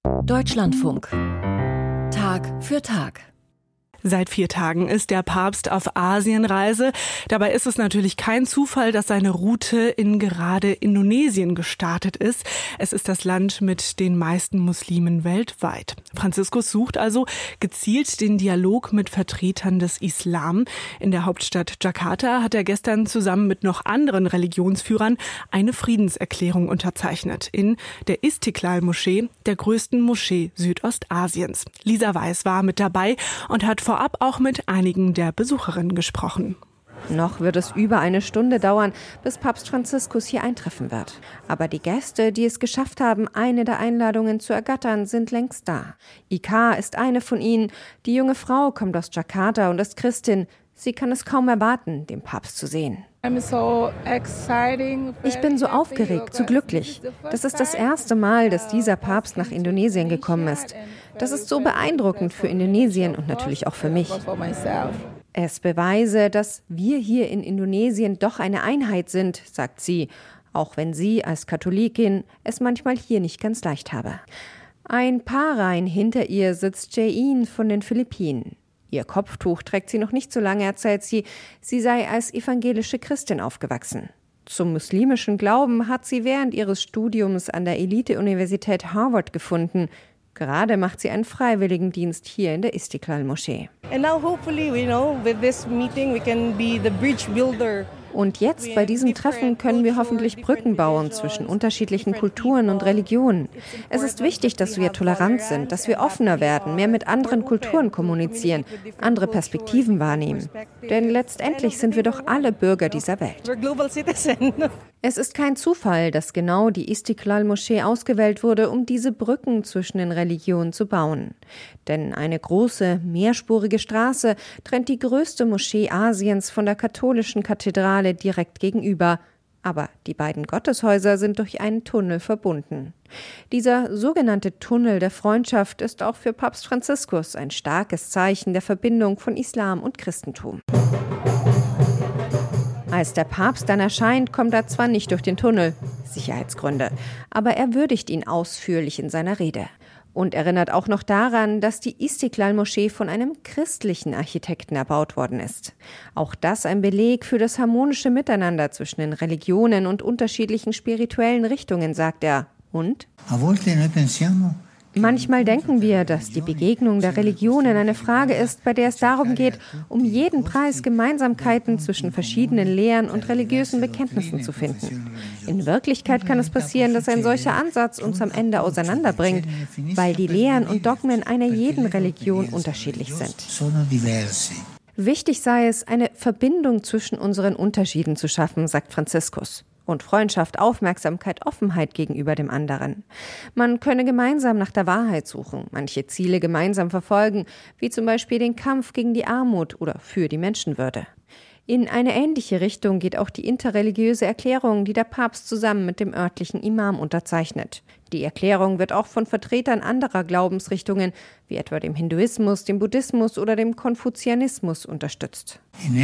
Deutschlandfunk. Tag für Tag. Seit 4 Tagen ist der Papst auf Asienreise. Dabei ist es natürlich kein Zufall, dass seine Route in gerade Indonesien gestartet ist. Es ist das Land mit den meisten Muslimen weltweit. Franziskus sucht also gezielt den Dialog mit Vertretern des Islam. In der Hauptstadt Jakarta hat er gestern zusammen mit noch anderen Religionsführern eine Friedenserklärung unterzeichnet in der Istiklal-Moschee, der größten Moschee Südostasiens. Lisa Weiß war mit dabei und hat vorab auch mit einigen der Besucherinnen gesprochen. Noch wird es über eine Stunde dauern, bis Papst Franziskus hier eintreffen wird. Aber die Gäste, die es geschafft haben, eine der Einladungen zu ergattern, sind längst da. Ika ist eine von ihnen. Die junge Frau kommt aus Jakarta und ist Christin. Sie kann es kaum erwarten, den Papst zu sehen. Ich bin so aufgeregt, so glücklich. Das ist das erste Mal, dass dieser Papst nach Indonesien gekommen ist. Das ist so beeindruckend für Indonesien und natürlich auch für mich. Es beweise, dass wir hier in Indonesien doch eine Einheit sind, sagt sie, auch wenn sie als Katholikin es manchmal hier nicht ganz leicht habe. Ein paar Reihen hinter ihr sitzt Jae-in von den Philippinen. Ihr Kopftuch trägt sie noch nicht so lange, erzählt sie, sie sei als evangelische Christin aufgewachsen. Zum muslimischen Glauben hat sie während ihres Studiums an der Elite-Universität Harvard gefunden. Gerade macht sie einen Freiwilligendienst hier in der Istiklal-Moschee. Und jetzt, bei diesem Treffen, können wir hoffentlich Brücken bauen zwischen unterschiedlichen Kulturen und Religionen. Es ist wichtig, dass wir tolerant sind, dass wir offener werden, mehr mit anderen Kulturen kommunizieren, andere Perspektiven wahrnehmen. Denn letztendlich sind wir doch alle Bürger dieser Welt. Es ist kein Zufall, dass genau die Istiklal-Moschee ausgewählt wurde, um diese Brücken zwischen den Religionen zu bauen. Denn eine große, mehrspurige Straße trennt die größte Moschee Asiens von der katholischen Kathedrale direkt gegenüber. Aber die beiden Gotteshäuser sind durch einen Tunnel verbunden. Dieser sogenannte Tunnel der Freundschaft ist auch für Papst Franziskus ein starkes Zeichen der Verbindung von Islam und Christentum. Als der Papst dann erscheint, kommt er zwar nicht durch den Tunnel, Sicherheitsgründe, aber er würdigt ihn ausführlich in seiner Rede. Und erinnert auch noch daran, dass die Istiklal-Moschee von einem christlichen Architekten erbaut worden ist. Auch das ein Beleg für das harmonische Miteinander zwischen den Religionen und unterschiedlichen spirituellen Richtungen, sagt er. Und? Manchmal denken wir, dass die Begegnung der Religionen eine Frage ist, bei der es darum geht, um jeden Preis Gemeinsamkeiten zwischen verschiedenen Lehren und religiösen Bekenntnissen zu finden. In Wirklichkeit kann es passieren, dass ein solcher Ansatz uns am Ende auseinanderbringt, weil die Lehren und Dogmen einer jeden Religion unterschiedlich sind. Wichtig sei es, eine Verbindung zwischen unseren Unterschieden zu schaffen, sagt Franziskus. Und Freundschaft, Aufmerksamkeit, Offenheit gegenüber dem anderen. Man könne gemeinsam nach der Wahrheit suchen, manche Ziele gemeinsam verfolgen, wie zum Beispiel den Kampf gegen die Armut oder für die Menschenwürde. In eine ähnliche Richtung geht auch die interreligiöse Erklärung, die der Papst zusammen mit dem örtlichen Imam unterzeichnet. Die Erklärung wird auch von Vertretern anderer Glaubensrichtungen, wie etwa dem Hinduismus, dem Buddhismus oder dem Konfuzianismus, unterstützt.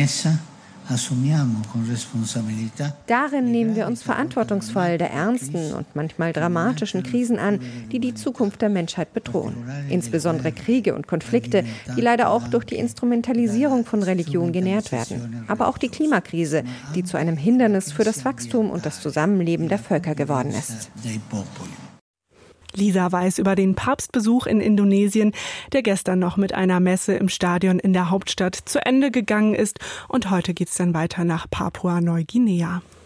Darin nehmen wir uns verantwortungsvoll der ernsten und manchmal dramatischen Krisen an, die die Zukunft der Menschheit bedrohen. Insbesondere Kriege und Konflikte, die leider auch durch die Instrumentalisierung von Religion genährt werden. Aber auch die Klimakrise, die zu einem Hindernis für das Wachstum und das Zusammenleben der Völker geworden ist. Lisa Weiß über den Papstbesuch in Indonesien, der gestern noch mit einer Messe im Stadion in der Hauptstadt zu Ende gegangen ist. Und heute geht's dann weiter nach Papua-Neuguinea.